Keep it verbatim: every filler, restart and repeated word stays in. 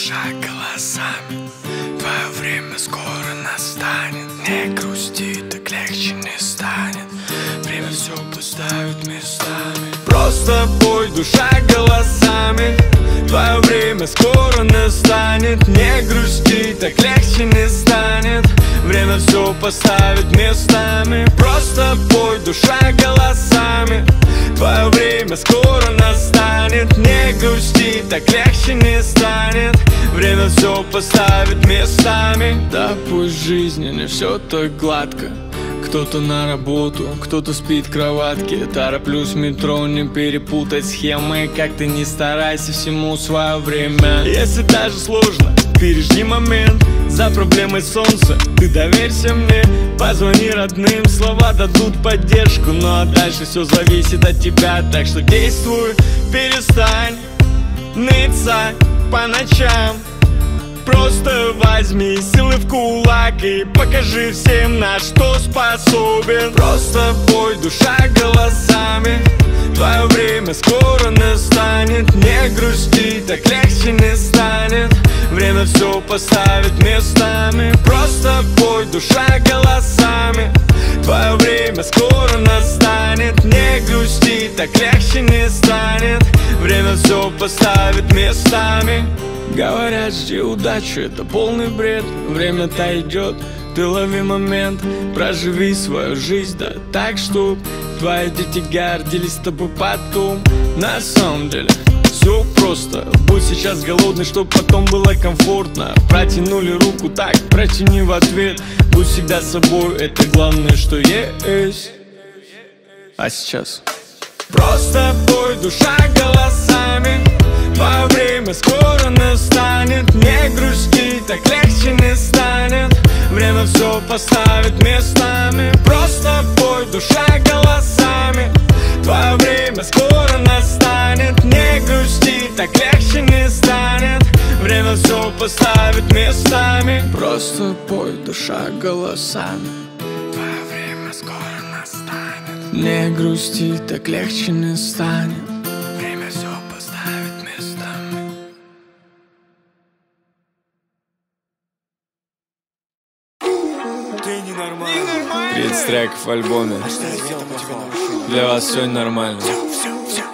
душа голосами. Твое время скоро настанет. Не грусти, так легче не станет. Время все поставит местами. Просто пой, душа голосами. Твое время скоро настанет. Не грусти, так легче не станет. Время все поставит местами. Просто пой, душа голосами. Твое время скоро настанет. Не грусти, так легче не станет. Время все поставит местами. Да пусть в жизни не все так гладко. Кто-то на работу, кто-то спит в кроватке. Тороплюсь в метро, не перепутать схемы. Как ты не старайся, всему свое время. Если даже сложно, пережди момент. За проблемой солнца ты доверься мне. Позвони родным, слова дадут поддержку. Ну а дальше все зависит от тебя. Так что действуй, перестань ныться по ночам. Просто возьми силы в кулак и покажи всем, на что способен. Просто пой, душа голосами. Твое время скоро настанет. Не грусти, так легче не станет. Время все поставит местами. Просто пой, душа голосами. Твое время скоро настанет. Не грусти, так легче не станет. Время все поставит местами. Говорят, жди удачи, это полный бред. Время-то идет, ты лови момент. Проживи свою жизнь, да так, чтоб твои дети гордились тобой потом. На самом деле все просто. Будь сейчас голодный, чтоб потом было комфортно. Протянули руку, так протяни в ответ. Будь всегда собой, это главное, что есть. А сейчас просто пой, душа голосами. Твое время скоро настанет. Не грусти, так легче не станет. Время все поставит местами. Просто пой, душа голосами. Твое время скоро настанет. Не грусти, так легче не станет. Время все поставит местами. Просто пой, душа голосами. Твое время скоро настанет. Не грусти, так легче не станет. Время все поставит местами. Ты ненормальный. тридцать треков в альбоме. Для вас все нормально.